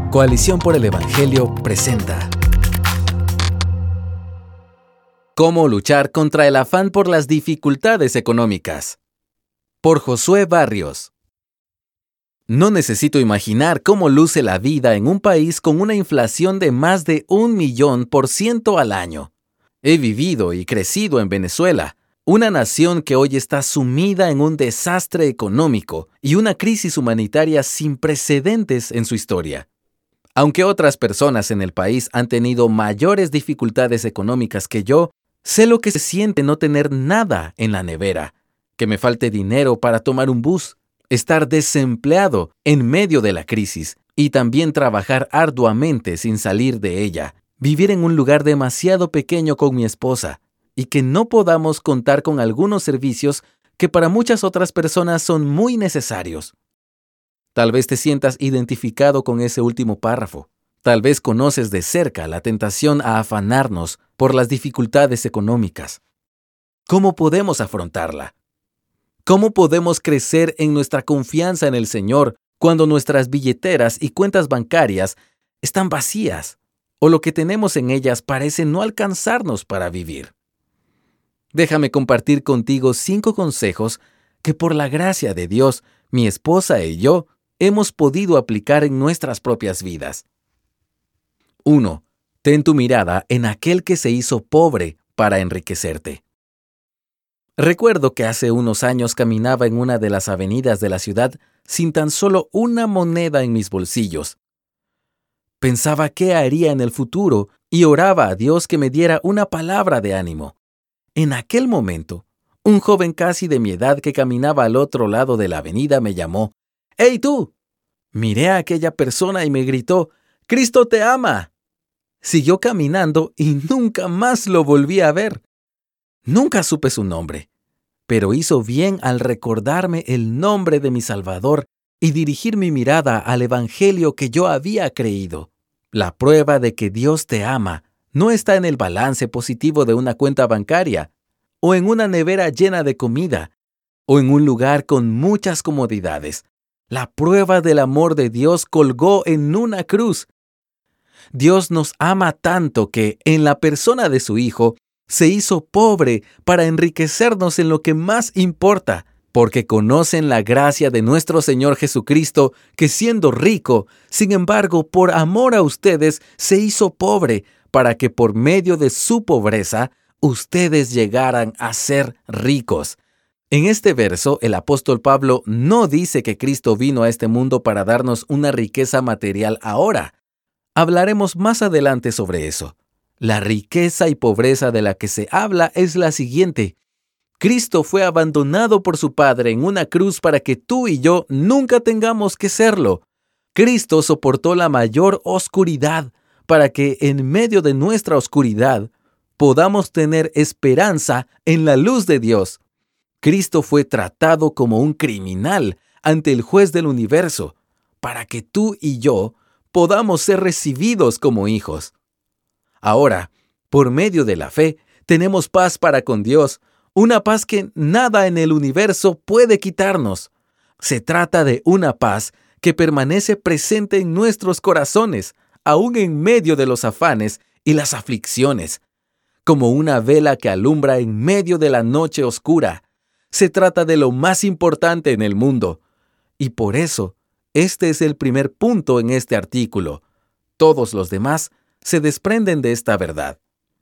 Coalición por el Evangelio presenta ¿Cómo luchar contra el afán por las dificultades económicas? Por Josué Barrios. No necesito imaginar cómo luce la vida en un país con una inflación de más de 1,000,000% al año. He vivido y crecido en Venezuela, una nación que hoy está sumida en un desastre económico y una crisis humanitaria sin precedentes en su historia. Aunque otras personas en el país han tenido mayores dificultades económicas que yo, sé lo que se siente no tener nada en la nevera, que me falte dinero para tomar un bus, estar desempleado en medio de la crisis y también trabajar arduamente sin salir de ella, vivir en un lugar demasiado pequeño con mi esposa y que no podamos contar con algunos servicios que para muchas otras personas son muy necesarios. Tal vez te sientas identificado con ese último párrafo. Tal vez conoces de cerca la tentación a afanarnos por las dificultades económicas. ¿Cómo podemos afrontarla? ¿Cómo podemos crecer en nuestra confianza en el Señor cuando nuestras billeteras y cuentas bancarias están vacías o lo que tenemos en ellas parece no alcanzarnos para vivir? Déjame compartir contigo 5 consejos que por la gracia de Dios, mi esposa y yo hemos podido aplicar en nuestras propias vidas. 1. Ten tu mirada en aquel que se hizo pobre para enriquecerte. Recuerdo que hace unos años caminaba en una de las avenidas de la ciudad sin tan solo una moneda en mis bolsillos. Pensaba qué haría en el futuro y oraba a Dios que me diera una palabra de ánimo. En aquel momento, un joven casi de mi edad que caminaba al otro lado de la avenida me llamó. ¡Hey tú! Miré a aquella persona y me gritó, ¡Cristo te ama! Siguió caminando y nunca más lo volví a ver. Nunca supe su nombre, pero hizo bien al recordarme el nombre de mi Salvador y dirigir mi mirada al Evangelio que yo había creído. La prueba de que Dios te ama no está en el balance positivo de una cuenta bancaria, o en una nevera llena de comida, o en un lugar con muchas comodidades. La prueba del amor de Dios colgó en una cruz. Dios nos ama tanto que, en la persona de su Hijo, se hizo pobre para enriquecernos en lo que más importa, porque conocen la gracia de nuestro Señor Jesucristo, que siendo rico, sin embargo, por amor a ustedes, se hizo pobre, para que por medio de su pobreza, ustedes llegaran a ser ricos. En este verso, el apóstol Pablo no dice que Cristo vino a este mundo para darnos una riqueza material ahora. Hablaremos más adelante sobre eso. La riqueza y pobreza de la que se habla es la siguiente. Cristo fue abandonado por su Padre en una cruz para que tú y yo nunca tengamos que serlo. Cristo soportó la mayor oscuridad para que en medio de nuestra oscuridad podamos tener esperanza en la luz de Dios. Cristo fue tratado como un criminal ante el juez del universo para que tú y yo podamos ser recibidos como hijos. Ahora, por medio de la fe, tenemos paz para con Dios, una paz que nada en el universo puede quitarnos. Se trata de una paz que permanece presente en nuestros corazones, aún en medio de los afanes y las aflicciones, como una vela que alumbra en medio de la noche oscura. Se trata de lo más importante en el mundo, y por eso, este es el primer punto en este artículo. Todos los demás se desprenden de esta verdad.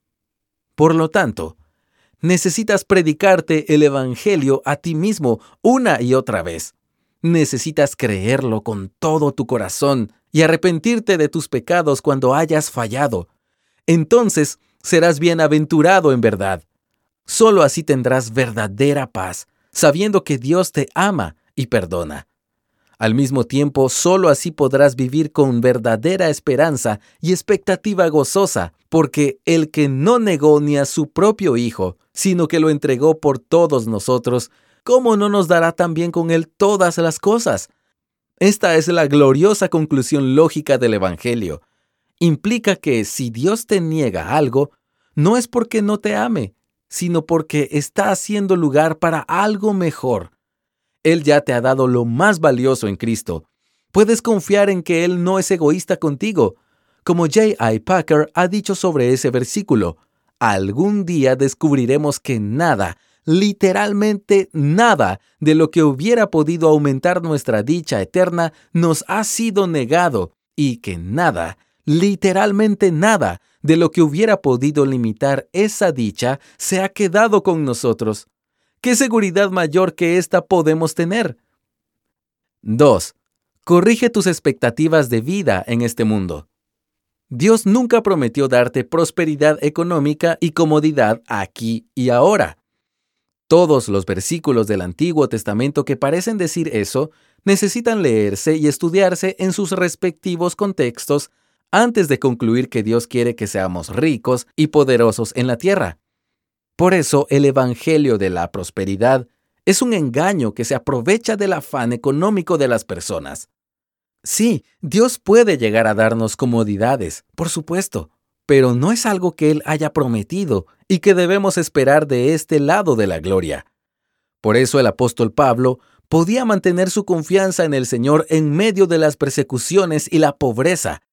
Por lo tanto, necesitas predicarte el Evangelio a ti mismo una y otra vez. Necesitas creerlo con todo tu corazón y arrepentirte de tus pecados cuando hayas fallado. Entonces serás bienaventurado en verdad. Solo así tendrás verdadera paz, sabiendo que Dios te ama y perdona. Al mismo tiempo, solo así podrás vivir con verdadera esperanza y expectativa gozosa, porque el que no negó ni a su propio Hijo, sino que lo entregó por todos nosotros, ¿cómo no nos dará también con él todas las cosas? Esta es la gloriosa conclusión lógica del Evangelio. Implica que si Dios te niega algo, no es porque no te ame, sino porque está haciendo lugar para algo mejor. Él ya te ha dado lo más valioso en Cristo. Puedes confiar en que Él no es egoísta contigo. Como J.I. Packer ha dicho sobre ese versículo, algún día descubriremos que nada, literalmente nada, de lo que hubiera podido aumentar nuestra dicha eterna nos ha sido negado, y que nada, literalmente nada, de lo que hubiera podido limitar esa dicha se ha quedado con nosotros. ¿Qué seguridad mayor que esta podemos tener? 2. Corrige tus expectativas de vida en este mundo. Dios nunca prometió darte prosperidad económica y comodidad aquí y ahora. Todos los versículos del Antiguo Testamento que parecen decir eso necesitan leerse y estudiarse en sus respectivos contextos antes de concluir que Dios quiere que seamos ricos y poderosos en la tierra. Por eso, el Evangelio de la prosperidad es un engaño que se aprovecha del afán económico de las personas. Sí, Dios puede llegar a darnos comodidades, por supuesto, pero no es algo que Él haya prometido y que debemos esperar de este lado de la gloria. Por eso el apóstol Pablo podía mantener su confianza en el Señor en medio de las persecuciones y la pobreza.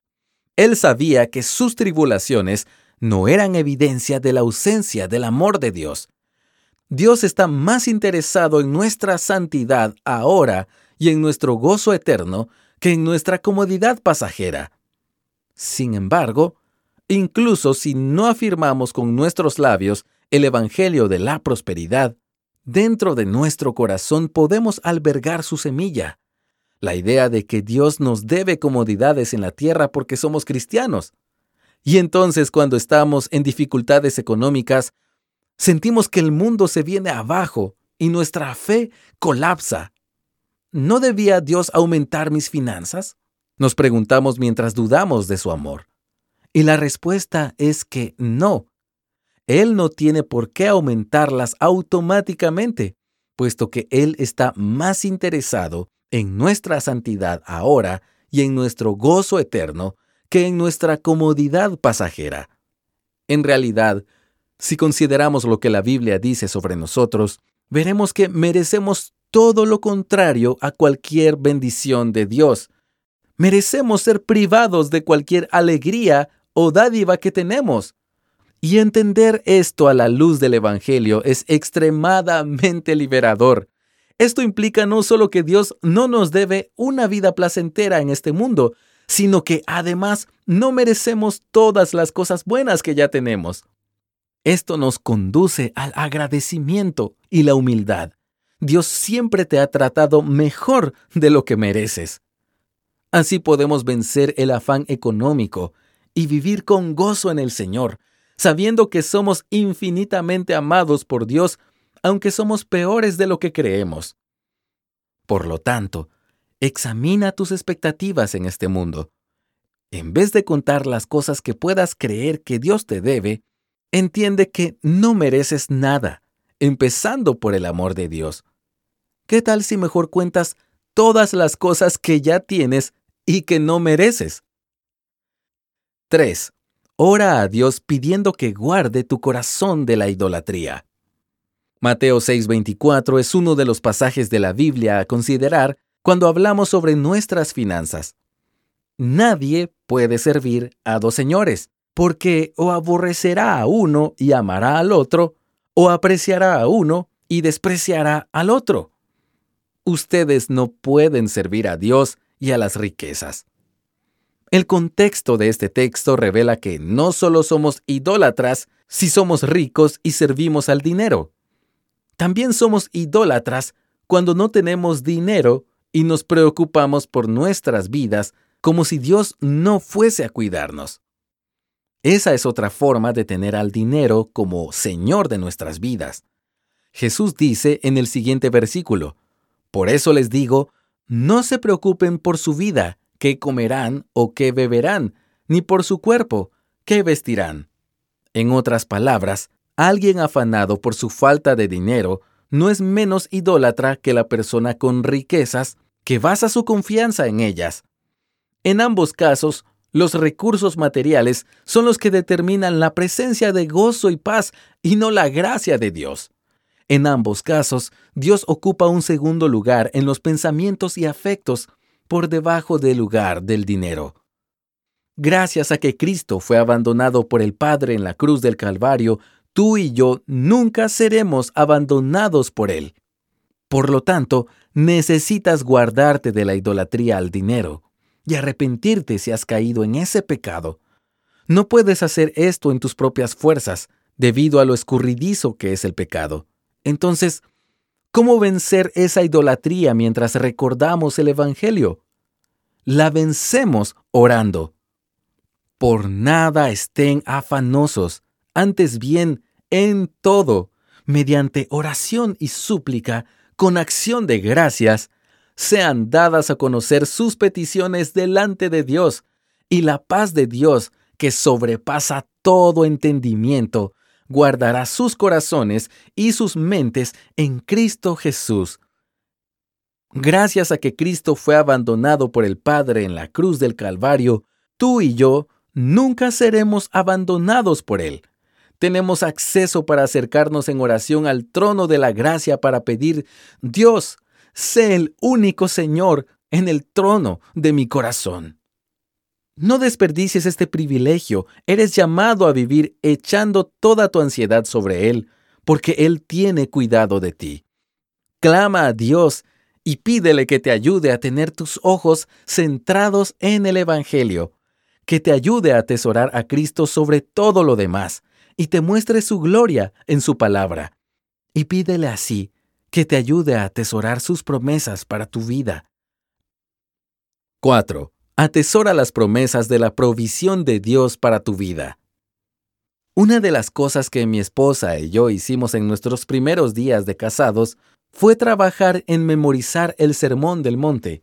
Él sabía que sus tribulaciones no eran evidencia de la ausencia del amor de Dios. Dios está más interesado en nuestra santidad ahora y en nuestro gozo eterno que en nuestra comodidad pasajera. Sin embargo, incluso si no afirmamos con nuestros labios el Evangelio de la prosperidad, dentro de nuestro corazón podemos albergar su semilla, la idea de que Dios nos debe comodidades en la tierra porque somos cristianos. Y entonces, cuando estamos en dificultades económicas, sentimos que el mundo se viene abajo y nuestra fe colapsa. ¿No debía Dios aumentar mis finanzas?, nos preguntamos mientras dudamos de su amor. Y la respuesta es que no. Él no tiene por qué aumentarlas automáticamente, puesto que Él está más interesado en nuestra santidad ahora y en nuestro gozo eterno que en nuestra comodidad pasajera. En realidad, si consideramos lo que la Biblia dice sobre nosotros, veremos que merecemos todo lo contrario a cualquier bendición de Dios. Merecemos ser privados de cualquier alegría o dádiva que tenemos. Y entender esto a la luz del Evangelio es extremadamente liberador. Esto implica no solo que Dios no nos debe una vida placentera en este mundo, sino que además no merecemos todas las cosas buenas que ya tenemos. Esto nos conduce al agradecimiento y la humildad. Dios siempre te ha tratado mejor de lo que mereces. Así podemos vencer el afán económico y vivir con gozo en el Señor, sabiendo que somos infinitamente amados por Dios, aunque somos peores de lo que creemos. Por lo tanto, examina tus expectativas en este mundo. En vez de contar las cosas que puedas creer que Dios te debe, entiende que no mereces nada, empezando por el amor de Dios. ¿Qué tal si mejor cuentas todas las cosas que ya tienes y que no mereces? 3. Ora a Dios pidiendo que guarde tu corazón de la idolatría. Mateo 6:24 es uno de los pasajes de la Biblia a considerar cuando hablamos sobre nuestras finanzas. Nadie puede servir a dos señores, porque o aborrecerá a uno y amará al otro, o apreciará a uno y despreciará al otro. Ustedes no pueden servir a Dios y a las riquezas. El contexto de este texto revela que no solo somos idólatras si somos ricos y servimos al dinero. También somos idólatras cuando no tenemos dinero y nos preocupamos por nuestras vidas como si Dios no fuese a cuidarnos. Esa es otra forma de tener al dinero como Señor de nuestras vidas. Jesús dice en el siguiente versículo: por eso les digo, no se preocupen por su vida, qué comerán o qué beberán, ni por su cuerpo, qué vestirán. En otras palabras, alguien afanado por su falta de dinero no es menos idólatra que la persona con riquezas que basa su confianza en ellas. En ambos casos, los recursos materiales son los que determinan la presencia de gozo y paz y no la gracia de Dios. En ambos casos, Dios ocupa un segundo lugar en los pensamientos y afectos, por debajo del lugar del dinero. Gracias a que Cristo fue abandonado por el Padre en la cruz del Calvario, tú y yo nunca seremos abandonados por Él. Por lo tanto, necesitas guardarte de la idolatría al dinero y arrepentirte si has caído en ese pecado. No puedes hacer esto en tus propias fuerzas, debido a lo escurridizo que es el pecado. Entonces, ¿cómo vencer esa idolatría mientras recordamos el Evangelio? La vencemos orando. Por nada estén afanosos, antes bien, en todo, mediante oración y súplica, con acción de gracias, sean dadas a conocer sus peticiones delante de Dios, y la paz de Dios, que sobrepasa todo entendimiento, guardará sus corazones y sus mentes en Cristo Jesús. Gracias a que Cristo fue abandonado por el Padre en la cruz del Calvario, tú y yo nunca seremos abandonados por Él. Tenemos acceso para acercarnos en oración al trono de la gracia para pedir: Dios, sé el único Señor en el trono de mi corazón. No desperdicies este privilegio. Eres llamado a vivir echando toda tu ansiedad sobre Él, porque Él tiene cuidado de ti. Clama a Dios y pídele que te ayude a tener tus ojos centrados en el Evangelio, que te ayude a atesorar a Cristo sobre todo lo demás y te muestre su gloria en su palabra. Y pídele así que te ayude a atesorar sus promesas para tu vida. 4. Atesora las promesas de la provisión de Dios para tu vida. Una de las cosas que mi esposa y yo hicimos en nuestros primeros días de casados fue trabajar en memorizar el Sermón del Monte.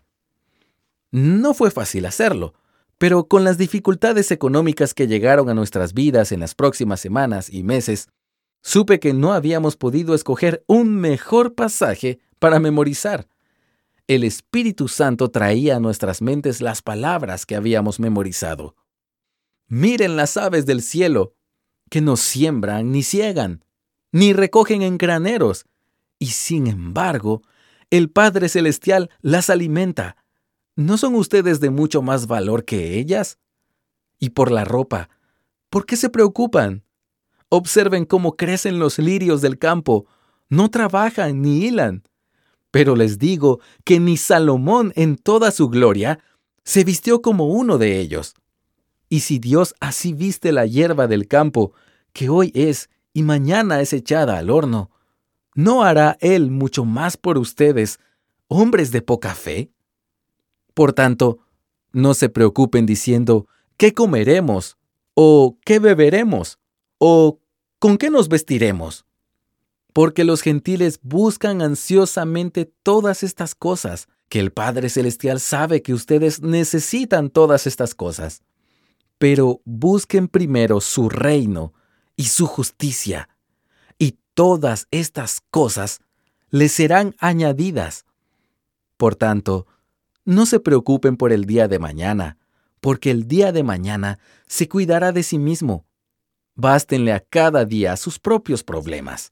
No fue fácil hacerlo, pero con las dificultades económicas que llegaron a nuestras vidas en las próximas semanas y meses, supe que no habíamos podido escoger un mejor pasaje para memorizar. El Espíritu Santo traía a nuestras mentes las palabras que habíamos memorizado. Miren las aves del cielo, que no siembran ni siegan, ni recogen en graneros, y sin embargo, el Padre Celestial las alimenta. ¿No son ustedes de mucho más valor que ellas? Y por la ropa, ¿por qué se preocupan? Observen cómo crecen los lirios del campo. No trabajan ni hilan. Pero les digo que ni Salomón en toda su gloria se vistió como uno de ellos. Y si Dios así viste la hierba del campo, que hoy es y mañana es echada al horno, ¿no hará Él mucho más por ustedes, hombres de poca fe? Por tanto, no se preocupen diciendo: ¿qué comeremos? ¿O qué beberemos? ¿O con qué nos vestiremos? Porque los gentiles buscan ansiosamente todas estas cosas, que el Padre Celestial sabe que ustedes necesitan todas estas cosas. Pero busquen primero su reino y su justicia, y todas estas cosas les serán añadidas. Por tanto, no se preocupen por el día de mañana, porque el día de mañana se cuidará de sí mismo. Bástenle a cada día sus propios problemas.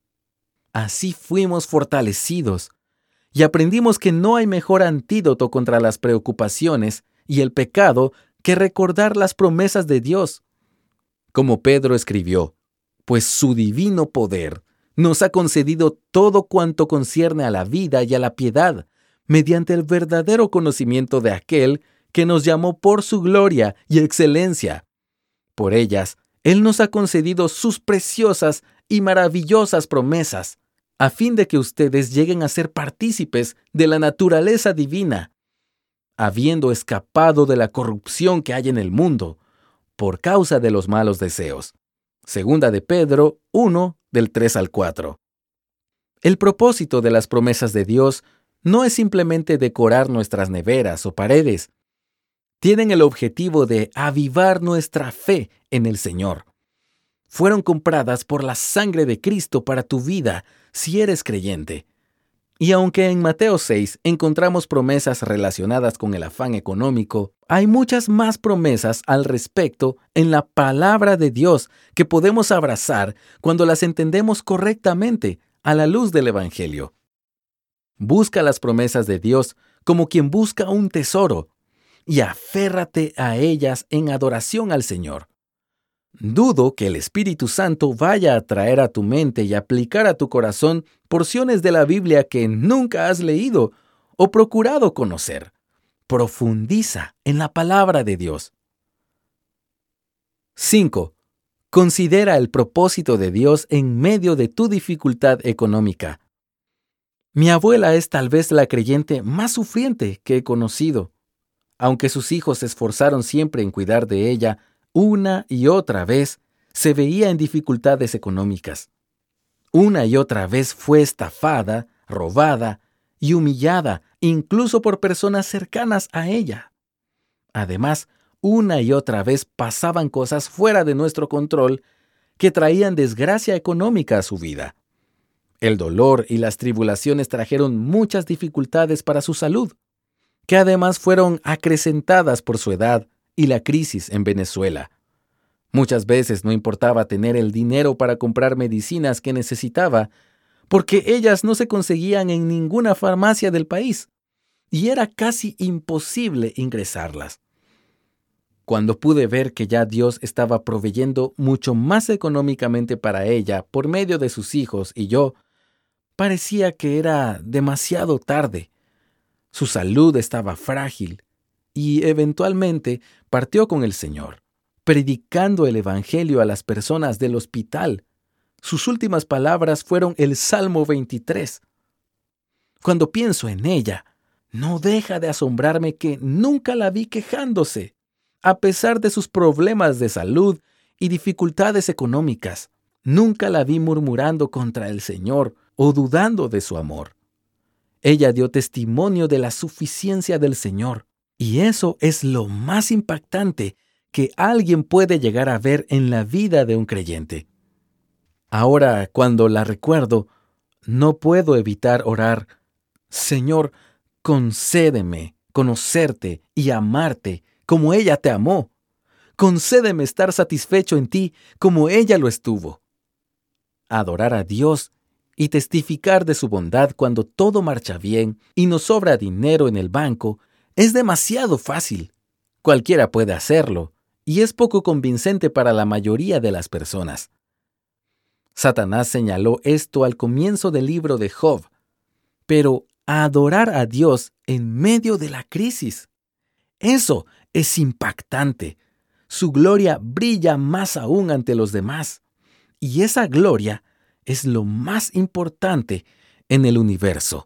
Así fuimos fortalecidos y aprendimos que no hay mejor antídoto contra las preocupaciones y el pecado que recordar las promesas de Dios. Como Pedro escribió: pues su divino poder nos ha concedido todo cuanto concierne a la vida y a la piedad, mediante el verdadero conocimiento de aquel que nos llamó por su gloria y excelencia. Por ellas, Él nos ha concedido sus preciosas y maravillosas promesas, a fin de que ustedes lleguen a ser partícipes de la naturaleza divina, habiendo escapado de la corrupción que hay en el mundo, por causa de los malos deseos. Segunda de Pedro 1, del 3 al 4. El propósito de las promesas de Dios no es simplemente decorar nuestras neveras o paredes. Tienen el objetivo de avivar nuestra fe en el Señor. Fueron compradas por la sangre de Cristo para tu vida, si eres creyente. Y aunque en Mateo 6 encontramos promesas relacionadas con el afán económico, hay muchas más promesas al respecto en la palabra de Dios que podemos abrazar cuando las entendemos correctamente a la luz del Evangelio. Busca las promesas de Dios como quien busca un tesoro, y aférrate a ellas en adoración al Señor. Dudo que el Espíritu Santo vaya a traer a tu mente y aplicar a tu corazón porciones de la Biblia que nunca has leído o procurado conocer. Profundiza en la palabra de Dios. 5. Considera el propósito de Dios en medio de tu dificultad económica. Mi abuela es tal vez la creyente más sufriente que he conocido. Aunque sus hijos se esforzaron siempre en cuidar de ella, una y otra vez se veía en dificultades económicas. Una y otra vez fue estafada, robada y humillada, incluso por personas cercanas a ella. Además, una y otra vez pasaban cosas fuera de nuestro control que traían desgracia económica a su vida. El dolor y las tribulaciones trajeron muchas dificultades para su salud, que además fueron acrecentadas por su edad y la crisis en Venezuela. Muchas veces no importaba tener el dinero para comprar medicinas que necesitaba, porque ellas no se conseguían en ninguna farmacia del país, y era casi imposible ingresarlas. Cuando pude ver que ya Dios estaba proveyendo mucho más económicamente para ella por medio de sus hijos y yo, parecía que era demasiado tarde. Su salud estaba frágil y eventualmente partió con el Señor, predicando el Evangelio a las personas del hospital. Sus últimas palabras fueron el Salmo 23. Cuando pienso en ella, no deja de asombrarme que nunca la vi quejándose, a pesar de sus problemas de salud y dificultades económicas. Nunca la vi murmurando contra el Señor o dudando de su amor. Ella dio testimonio de la suficiencia del Señor, y eso es lo más impactante que alguien puede llegar a ver en la vida de un creyente. Ahora, cuando la recuerdo, no puedo evitar orar: Señor, concédeme conocerte y amarte como ella te amó. Concédeme estar satisfecho en ti como ella lo estuvo. Adorar a Dios y testificar de su bondad cuando todo marcha bien y nos sobra dinero en el banco es demasiado fácil. Cualquiera puede hacerlo, y es poco convincente para la mayoría de las personas. Satanás señaló esto al comienzo del libro de Job, pero adorar a Dios en medio de la crisis, eso es impactante. Su gloria brilla más aún ante los demás, y esa gloria es lo más importante en el universo.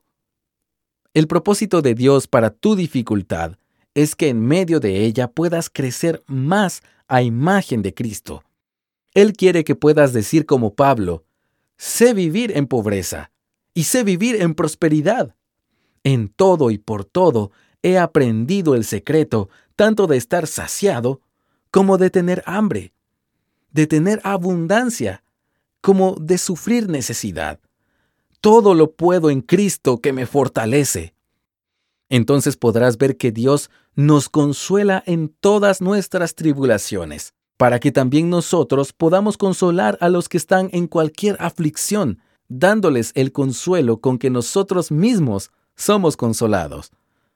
El propósito de Dios para tu dificultad es que en medio de ella puedas crecer más a imagen de Cristo. Él quiere que puedas decir como Pablo: sé vivir en pobreza y sé vivir en prosperidad. En todo y por todo he aprendido el secreto tanto de estar saciado como de tener hambre, de tener abundancia como de sufrir necesidad. Todo lo puedo en Cristo que me fortalece. Entonces podrás ver que Dios nos consuela en todas nuestras tribulaciones, para que también nosotros podamos consolar a los que están en cualquier aflicción, dándoles el consuelo con que nosotros mismos somos consolados.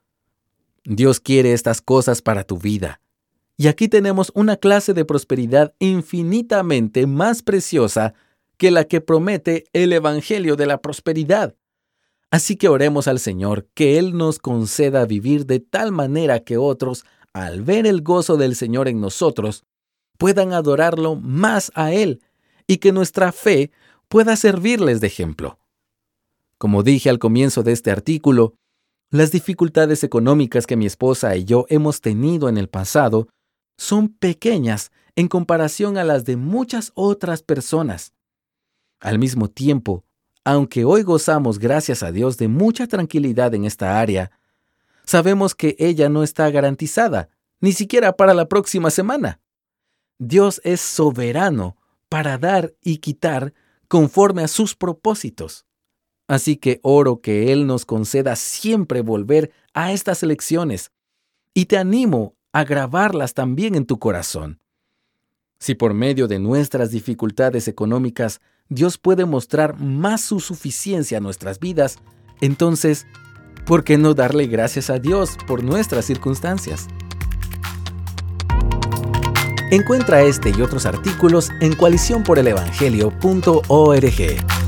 Dios quiere estas cosas para tu vida. Y aquí tenemos una clase de prosperidad infinitamente más preciosa que la que promete el Evangelio de la prosperidad. Así que oremos al Señor que Él nos conceda vivir de tal manera que otros, al ver el gozo del Señor en nosotros, puedan adorarlo más a Él y que nuestra fe pueda servirles de ejemplo. Como dije al comienzo de este artículo, las dificultades económicas que mi esposa y yo hemos tenido en el pasado son pequeñas en comparación a las de muchas otras personas. Al mismo tiempo, aunque hoy gozamos, gracias a Dios, de mucha tranquilidad en esta área, sabemos que ella no está garantizada, ni siquiera para la próxima semana. Dios es soberano para dar y quitar conforme a sus propósitos. Así que oro que Él nos conceda siempre volver a estas lecciones y te animo a grabarlas también en tu corazón. Si por medio de nuestras dificultades económicas Dios puede mostrar más su suficiencia a nuestras vidas, entonces ¿Por qué no darle gracias a Dios por nuestras circunstancias? Encuentra este y otros artículos en coaliciónporelevangelio.org.